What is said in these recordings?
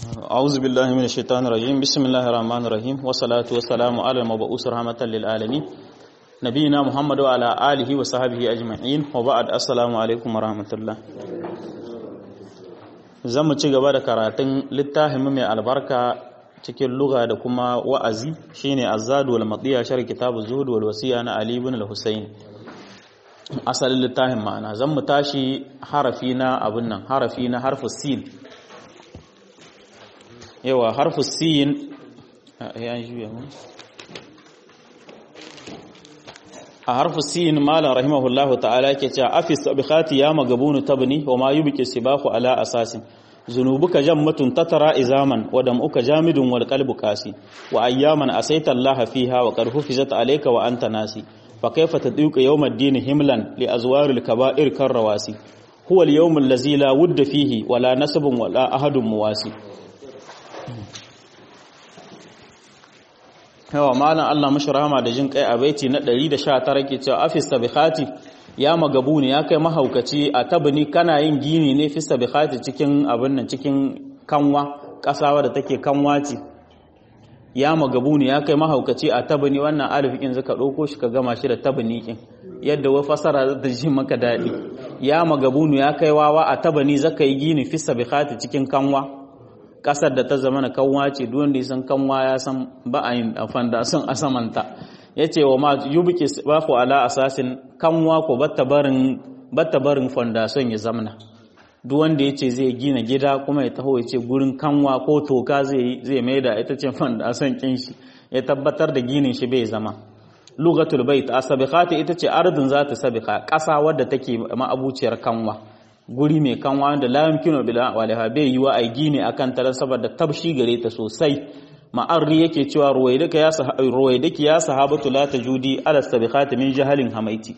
أعوذ بالله من الشيطان الرجيم بسم الله الرحمن الرحيم والصلاة والسلام على المبعوث رحمة للعالمين نبينا محمد وعلى آله وصحبه أجمعين وبعد السلام عليكم ورحمة الله zamu ci gaba da karatun littafin mai albarka cikin lugha da kuma wa'azi shine Az-Zad wal Matiya sharh kitab az-Zuhd wal Wasiya na Ali ibn al-Husayn asalin littafin ma'ana zamu tashi harafi na harfu sin yawa harfu sin a harfu sin malam rahimahullahu ta'ala yake cewa afis sabihati ya magabunu tabni wa ma yubqi sibahu ala asasin zunubuka jammatun tatara izaman wa dam'uka jamidun wal qalbu qasi wa ayyaman asaita allaha fiha wa qad hufizat alayka wa anta nasi fa kayfa taduqa yawm ad-din himlan li azwaril kaba'ir karrawasi huwa al-yawm allazi la wudda fihi wala nasabun wala ahadun muwasi yawa malam Allah mashi rahama da jin kai a baiti na 119 ke cewa afis sabihati ya magabuni ya kai mahaukaci a tabni kana yin gini ne fi sabihati cikin abin nan cikin kanwa kasawa da take kanwa ce ya magabuni ya kai mahaukaci a tabni wannan alifikin zaka dauko shi ka gama shi da tabni kin yadda wa fasara da ji maka dadi ya magabuni ya kai wawa a tabni zaka yi gini fi sabihati cikin kanwa kasar da ta zama na kanwa ce duk wanda ya san kanwa ya san ba a yin fandason a samanta yace wa ma yubqi bafu ala asasin kanwa ko batta barin fandason ya zamana duk wanda yace zai gina gida kuma ya taho yace gurin kanwa ko toka zai maida ita ce fandason kin shi ya tabbatar da ginin shi bai zama lugatul bait asabiqati ita ce ardun zata sabiqa kasa wadda take ma'abuciyar kanwa guri mai kanwa da la yumkinu bila walaha bai yi wa ai gine akan ta saboda tabshi gare ta sosai ma'arri yake cewa ruwaidaki ya sahabatu la tajudi ala sabiqati min jahalin hamaiti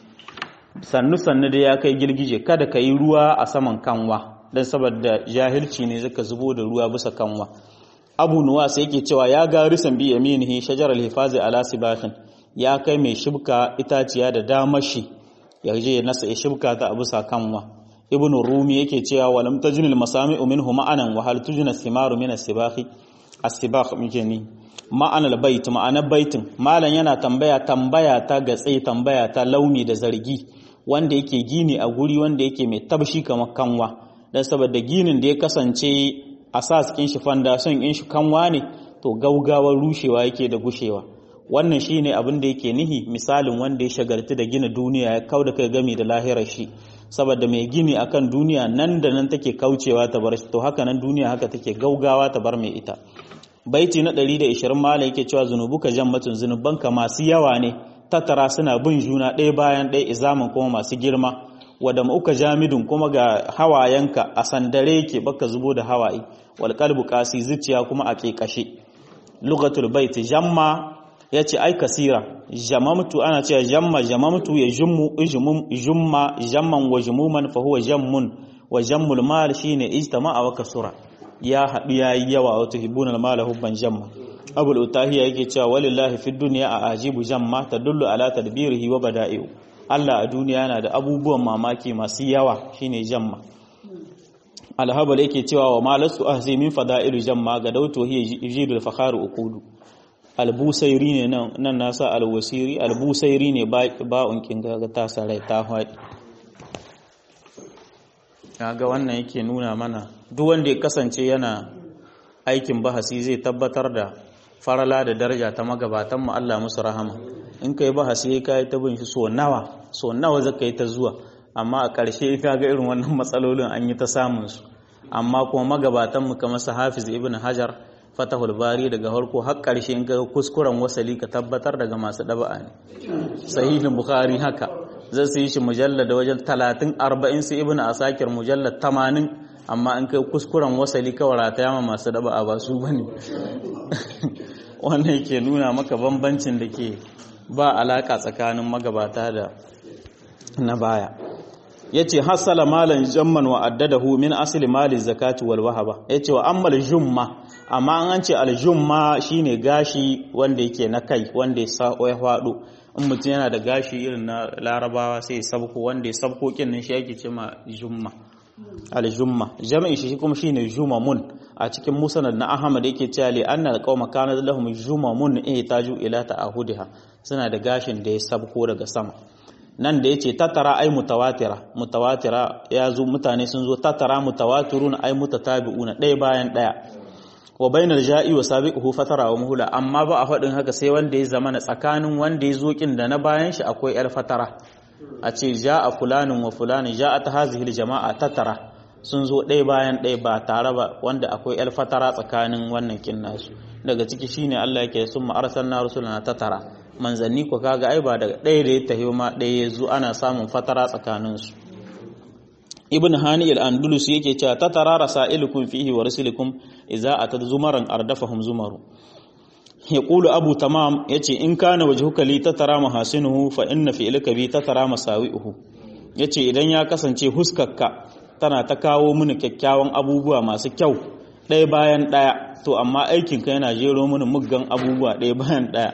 sannu da ya kai girgije kada ka yi ruwa a saman kanwa dan saboda jahilci ne zaka zubo da ruwa bisa kanwa abu nuwas yake cewa ya ga risan bi yaminihi shajaral hifazi ala sibahin ya kai mai shibka itaciya da damashi yaje nasa ya shibka ta abusa kanwa ibn rumi yake cewa walam tajnil masami'u minhu ma'anan wa hal tujna simaru min as-sibaqi as-sibaq mijeni ma'anal bait ma'anar baitin malan yana tambaya ta gatse tambaya ta launi da zargi wanda yake gini a guri wanda yake mai tabshi kamar kanwa dan saboda ginin da ya kasance asas kin shi foundation kin shi kanwa ne to gaugawar rushewa yake da gushewa wannan shine abin da yake nihi misalin wanda ya shagaltu da gina duniya ya kauda kai gami da lahirar shi saboda mai gini akan duniya nan da nan take kaucewa ta bar shi to haka nan duniya haka take gaugawa ta bar mai ita baiti na 120 mala yake cewa zunubuka jammatun zunubanka masu yawa ne tattara suna bin juna ɗaya bayan ɗaya izaman kuma masu girma wada mauka jamidun kuma ga hawayenka a sandare yake baka zubo da hawaye wal qalbu qasi zuciya kuma a kekashe lugatul bait jamma yace ai kasira jamamtu ana cewa jamamtu ya jumma jamman wa jumuman fa huwa jammun wa jammul mal shine ijtama'a wa kasura ya hadu yayi yawa wa tuhibunal mal hubban jamma abul utahiya yake cewa walillahi fid dunya a ajibu jamma tadullu ala tadbirihi wa bada'i'u Allah a duniya yana da abubuwan mamaki masu yawa shine jamma alhabal yake cewa wa malasu ahzi min fada'ilu jamma ga dauto hiya yujidul fakharu uqudu albusairi ne nan nasa alwasiri albusairi ne ba'un kin ga ta sarai ta haɗi kaga wannan yake nuna mana duk wanda ya kasance yana aikin bahasi zai tabbatar da farala da daraja ta magabatan mu Allah musu rahama in kai bahasi kai ta bin shi so nawa zaka yi ta zuwa amma a ƙarshe kaga irin wannan matsalolin an yi ta samun su amma kuma magabatan mu kamar su Hafiz Ibn Hajar Fatahul Bari daga harko har ƙarshe in ga kuskuren wasali ka tabbatar daga masu daba'a ne Sahihul Bukhari haka zai su yi shi mujallad da wajen 30-40 su Ibn Asakir mujallad 80 amma in kai kuskuren wasali kawai rataya ma masu daba'a ba su bane wannan yake nuna maka bambancin da ke ba alaka tsakanin magabata da na baya yace hasala malan jamman wa addadahu min asli mali zakati wal wahaba yace wa ammal jumma amma an ce al jumma shine gashi wanda yake na kai wanda ya fado in mutum yana da gashi irin na larabawa sai ya sabko wanda ya sabko kin nan shi yake cewa jumma al-jumma jami'i shi kuma shine jumamun a cikin musnad na Ahmad yake cewa li anna alqawma kana lahum jumamun ihtaju ila ta'ahudiha, suna da gashin da ya sabko daga sama. Nan da yace tatara ai mutawatira ya zo mutane sun zo tatara mutawatirun ai mutatabi'una ɗaya bayan ɗaya. Wa bainal ja'i wa sabiquhu fatara wa muhula, amma ba a faɗin haka sai wanda ya zama na tsakanin wanda ya zo kin da na bayan shi akwai yar fatara. A ce ja'a fulanin wa fulanin ja'a ta hazihil jama'a tatara, sun zo ɗaya bayan ɗaya ba tare ba, wanda akwai yar fatara tsakanin wannan kin nasu. Daga ciki shine Allah yake summa arsalna rusulana tatara, manzanni ko kaga ai ba daga ɗaya da ya tahi ma ɗaya ya zo, ana samun fatara tsakanin su. Ibn Hani al-Andalus yake cewa tatara rasailukum fihi wa rusulukum idza atad zumaran ardafahum zumaru. Yaqulu Abu Tamam yace in kana wajhuka li tatara mahasinuhu fa inna fi'laka bi tatara masawi'uhu. Yace idan ya kasance huskarka tana ta kawo mini kyakkyawan abubuwa masu kyau ɗaya bayan ɗaya, to amma aikinka yana jero mini muggan abubuwa ɗaya bayan ɗaya.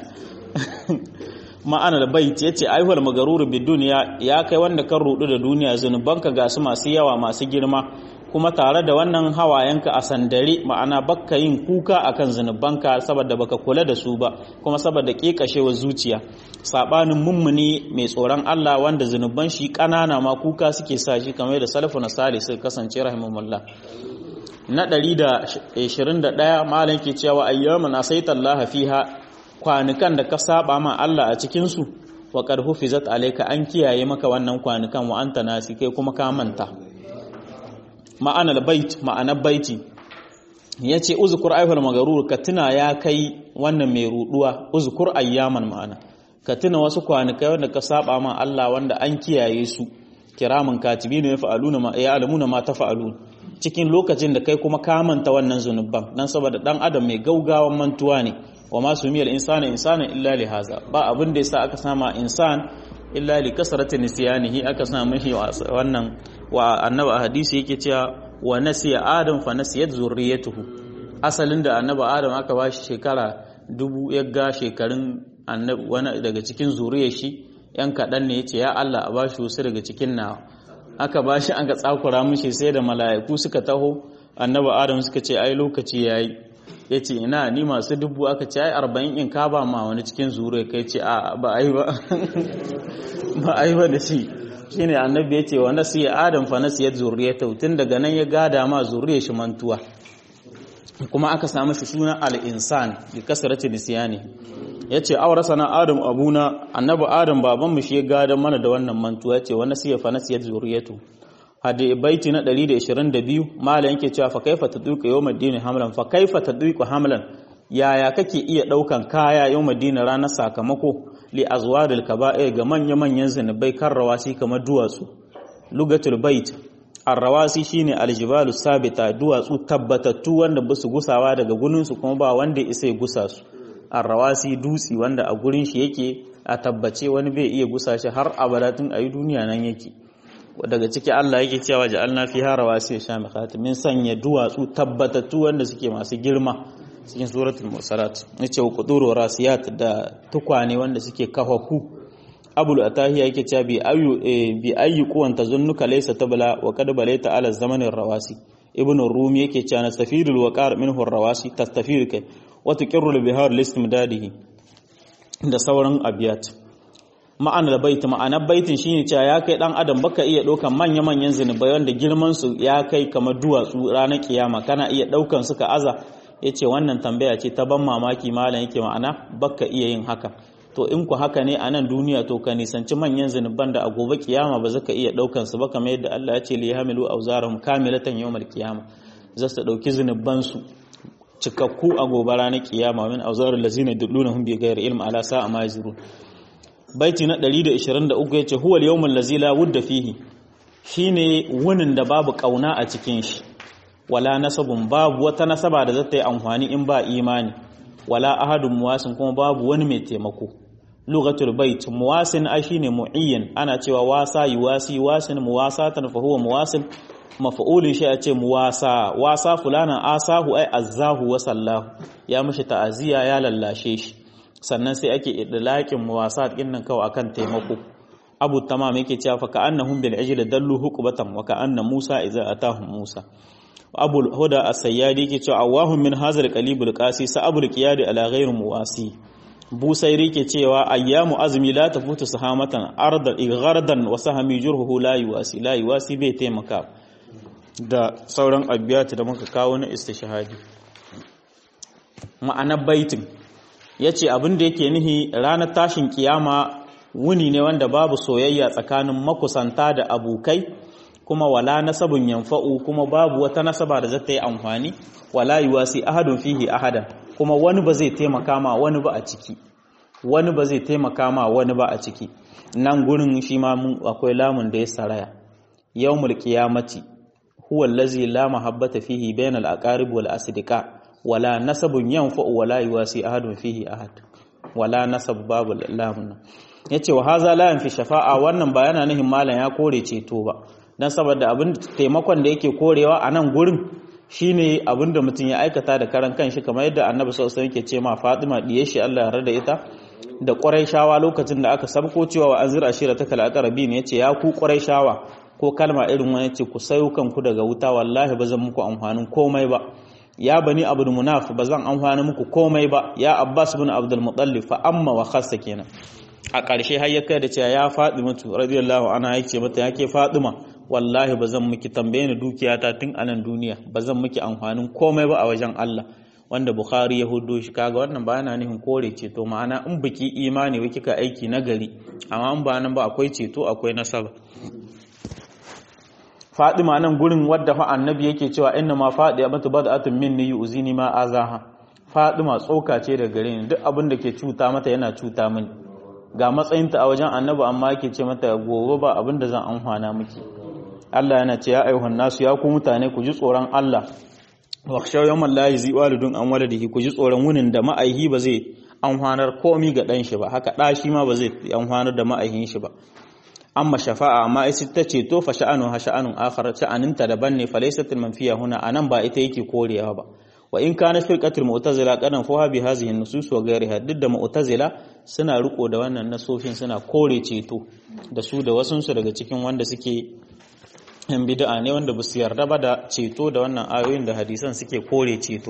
Ma'anar bait yace aihwal magarur bid duniya, ya kai wanda kan rudu da duniya, zunubanka ga su masu yawa masu girma, kuma tare da wannan hawayenka a sandare, ma'ana bakka yin kuka akan zunubanka saboda baka kula da su ba, kuma saboda kekashewar zuciya. Sabanin mummuni mai tsoron Allah wanda zunuban shi kanana ma kuka suke sa shi, kamar da salafun salih suka kasance rahimahumullah. Na 121 malam ke cewa ayyaman asaitallaha fiha, kwanukan da ka saba ma Allah a cikinsu, wa qad hufizat alayka, an kiyaye maka wannan kwanukan, wa anta nasi, kai kuma ka manta. Ma'anar bait, ma'anar baiti yace uzkur ayyuhal magarur, ka tuna ya kai wannan mai ruduwa, uzkur ayyaman, ma'ana ka tuna wasu kwanukai wanda ka saba ma Allah wanda an kiyaye su, kiraman katibina ya'lamuna ma tafa'alun, cikin lokacin da kai kuma ka manta wannan zunuban, dan saboda dan adam mai gaugawan mantuwa ne. Wa ma sumiyal insana illa li haza, ba abin da yasa aka sama insan illa li kasrati nisyanihi, aka sama shi wannan. Wa annabi a hadisi yake cewa wa nasiya adam fa nasiyat zurriyatuhu, asalin da annabi adam aka bashi shekara 1000, ya ga shekarun annabi wani daga cikin zuriyar shi yan kadan ne, yace ya Allah a bashi wasu daga cikin nawa, aka bashi an ga tsakura mishi, sai da mala'iku suka taho annabi adam suka ce ai lokaci yayi, ya ce ina ni masu 1000, aka ce ai 40 in ka ba ma wani cikin zure, kai ce a ba ai ba ba ai ba da shi. Shine annabi ya ce wa nasiya adam fa nasiyat zurriyatu, tun daga nan ya gada ma zuriyar shi mantuwa, kuma aka samu shi suna al-insan bi kasrati nisyani. Yace awrasana adam abuna, annabi adam baban mu shi ya gada mana da wannan mantuwa, yace wa nasiya fa nasiyat zurriyatu. Hadi baiti na 122 malam yake cewa fa kaifa tadriku yawmuddin hamlan, fa kaifa tadriku hamlan, yaya kake iya daukan kaya yawmuddin ranar sakamako, li azwadil kaba'ir, ga manyan zanubai, kan rawasi kamar duwatsu. Lugatul bait, ar-rawasi shine aljibalu sabita, duwatsu tabbatattu wanda ba su gusawa daga gurin su, kuma ba wanda isa ya gusa su. Ar-rawasi dutsi wanda a gurin shi yake a tabbace, wani bai iya gusa shi har abadatin ayi duniya nan yake. Daga ciki Allah yake cewa ja'alna fiha rawasiya shamikhat, min sanya duwatsu tabbatattu wanda suke masu girma, cikin suratul mursalat. Yace wa quduru rasiyat, da tukwane wanda suke kafafu. Abul Atahiya yake cewa bi ayyu quwan tazunnuka laysa tabla wa qad balayta ala zamanin rawasi. Ibn Rumi yake cewa nastafidul waqar minhu rawasi tastafidu kai wa tuqirru bihar listimdadihi, da sauran abiyat. Ma'anar baiti, ma'anar baitin shine cewa ya kai dan adam baka iya daukan manya-manyan zinubai wanda girman su ya kai kamar duwatsu ranar kiyama, kana iya daukan su ka aza. Yace wannan tambaya ce ta ban mamaki, malam yake ma'ana baka iya yin haka. To in ku haka ne a nan duniya, to ka nisanci manyan zinuban da a gobe kiyama ba zaka iya daukan su ba, kamar yadda Allah ya ce li yahmilu awzarahum kamilatan yawmal qiyama, za su dauki zinuban su cikakku a gobe ranar kiyama, min awzarul lazina yudlunahum bi ghairi ilm ala sa'a ma yazrun. Baiti na 123 yace huwal yawmul ladzi la wudda fihi, shine wunin da babu kauna a cikin shi, wala nasabun, babu wata nasaba da zata yi amfani in ba imani, wala ahadun muwasin, kuma babu wani mai taimako. Lughatul bait, muwasin ai shine mu'ayyan, ana cewa wasa yuwasi wasin muwasatan fa huwa muwasin, maf'ulin shi a ce muwasa, wasa fulana asahu ai azzahu wa sallahu, ya mishi ta'aziya ya lallashe shi. Sannan sai ake idlaqin muwasat din nan kawai akan taimako. Abu Tamam yake cewa fa ka'annahum bil ajli dallu huqbatan wa ka'anna Musa idza atahum Musa. abul huda as-sayyadi yake cewa awahum min hazal qalibul qasi sa'abul qiyadi ala ghayr muwasi busairi ke cewa ayyamu azmi la tafutu sahamatan arda ighardan wa sahami jurhu la yuwasi bai taimaka da sauran abiyati da muka kawo na istishhadi. Ma'anar baitin yace abin da yake nihi ranar tashin kiyama wuni ne wanda babu soyayya tsakanin makusanta da abokai, kuma wala nasabun yanfa'u, kuma babu wata nasaba da zata yi amfani, wala yuwasi ahadun fihi ahadan, kuma wani ba zai taimaka ma wani ba a ciki, wani ba zai taimaka ma wani ba a ciki. Nan gurin shi ma akwai lamun da ya saraya, yawmul qiyamati huwa allazi la mahabbata fihi bainal aqarib wal asdiqa wala nasabun yanfa'u wala yuwasi ahadun fihi ahad, wala nasab babu lamun. Yace wa haza la yanfi shafa'a, wannan ba yana nihin malan ya kore ceto ba, dan saboda abin taimakon da yake korewa a nan gurin shine abin da mutum ya aikata da karan kanshi, kamar yadda Annabi sallallahu alaihi wasallam yake ce ma Fatima diye shi Allah ya yarda ita da Qurayshawa lokacin da aka sabko cewa wa anzir ashiratakal aqrabin, yace ya ku Qurayshawa, ko kalma irin wani yace ku sayo kanku daga wuta, wallahi bazan muku amfanin komai ba. Ya bani Abdul Munaf, bazan amfana muku komai ba. Ya Abbas ibn Abdul Muttalib, fa amma wa khassa kenan. A ƙarshe har ya kai da cewa ya Fatima radiyallahu anha yake mata yake Fatima, wallahi bazan miki tambaye ni dukiyata tun a nan duniya, bazan miki amfanin komai ba a wajen Allah, wanda Bukhari ya hudo shi. Kaga wannan ba yana nufin kore ceto, ma'ana in biki imani ba kika aiki nagari, amma in ba nan ba akwai ceto akwai nasaba. Fatima nan gurin wadda fa annabi yake cewa inna ma Fatimatu bad'atun minni yu'zini ma azaha, Fatima tsoka ce daga gare ni, duk abin da ke cuta mata yana cuta mini. Ga matsayinta a wajen annabi amma yake ce mata gobe ba abin da zan amfana miki. Allah yana ce ya ayyuhan nasu, ya ku mutane ku ji tsoron Allah, wakhshaw yawmal la yajzi walidun an waladihi, ku ji tsoron wunin da ma'aihi ba zai amfanar komi ga dan shi ba, haka da shi ma ba zai amfanar da ma'aihin shi ba. Amma shafa'a, amma ita ta ce to fa sha'anu ha sha'anun akhar, sha'aninta daban ne, fa laysat al-manfiya huna, anan ba ita yake korewa ba. Wa in kana firqatul mu'tazila qadan fa bi hadhihi an-nusus wa ghayriha, duk da mu'tazila suna riko da wannan nasofin, suna kore ceto da su da wasunsu daga cikin wanda suke yan bid'a ne, wanda ba su yarda ba da ceto da wannan ayoyin da hadisan suke kore ceto.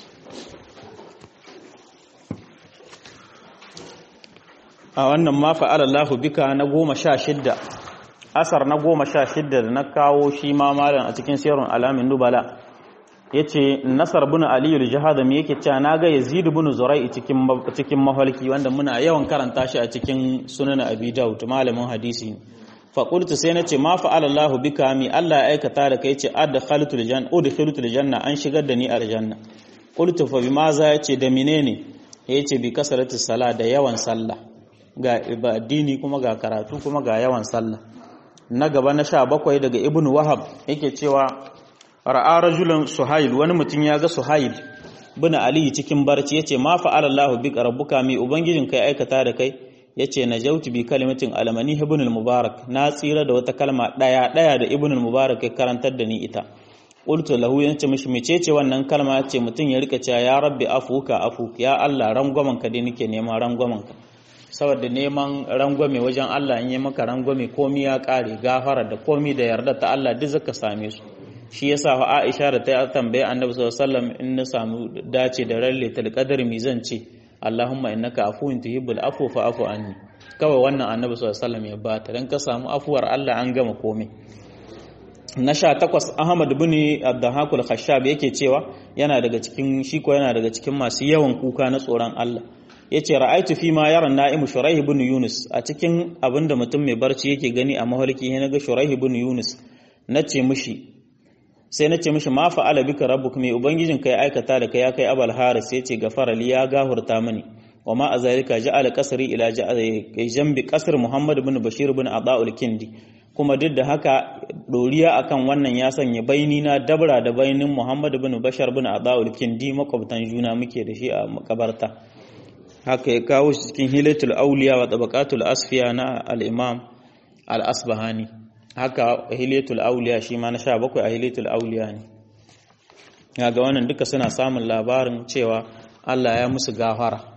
A wannan ma fa'ala Allahu bika na 16, asar na 16 da na kawo shi ma malam a cikin sirrun alamin nubala, yace Nasar bin Ali al-Jahadami yake cewa naga Yazid bin Zurai cikin mahalki, wanda muna yawan karanta shi a cikin sunan Abi Dawud, malamin hadisi. Fa qultu sai nace ma fa'ala Allahu bika, mi Allah ya aikata da kai, yace udkhiltul janna, an shigar da ni aljanna. Qultu fa bima za, yace da menene, yace bi kasratis sala, da yawan sallah, ga addini kuma ga karatu kuma ga yawan sallah. Na gaba na 17 daga Ibn Wahab yake cewa ra'a rajulan Suhail, wani mutum ya ga Suhail bin Ali cikin barci, yace ma fa'ala Allahu bika rabbuka, mi ubangijin kai aikata da kai, yace najautu bi kalimatin alamani ibn al-mubarak, na tsira da wata kalma daya da ibn al-mubarak ya karantar da ni ita. Qultu lahu, yace mishi mecece wannan kalma, yace mutum ya rika cewa ya rabbi afuka afu, ya Allah rangwamen ka dai nake neman rangwamen ka, saboda neman rangwame wajen Allah, in yi maka rangwame komi ya kare, gafara da komi da yarda ta Allah duk zaka same su. Shi yasa fa Aisha da ta tambaye Annabi sallallahu alaihi wasallam, in na samu dace da lailatul qadr mi zan ce, Allahumma innaka afuwun tuhibbul afwa fa'fu anni. Kawai wannan Annabi sallallahu alaihi wasallam ya bata, dan ka samu afuwar Allah an gama komai. Na 18 Ahmad bin Ad-Dahhak al-Khashab yake cewa yana daga cikin masu yawan kuka na tsoron Allah. Yace ra'aitu fi ma yara na'imu Shuraih ibn Yunus, a cikin abinda mutum mai barci yake gani a mahalki, ne naga Shuraih ibn Yunus. Nace mishi ma fa'ala bika rabbuk, mai ubangijin kai aikata da kai ya kai Abul Haris, yace gafara li, ya gahurta mani. Wa ma azalika ja'ala qasri ila jambi qasr Muhammad ibn Bashir ibn Ada'ul Kindi, kuma duk da haka doriya akan wannan ya sanya baini na dabra da bainin Muhammad ibn Bashir ibn Ada'ul Kindi, makwabtan juna muke da shi a makabarta. Haka ya kawo shi cikin Hilatul Awliya wa Tabaqatul Asfiya na al-Imam al-Asbahani. Haka Hilatul Awliya shi ma na 17 a Hilatul Awliya ne. Ga wannan duka suna samun labarin cewa Allah ya musu gafara.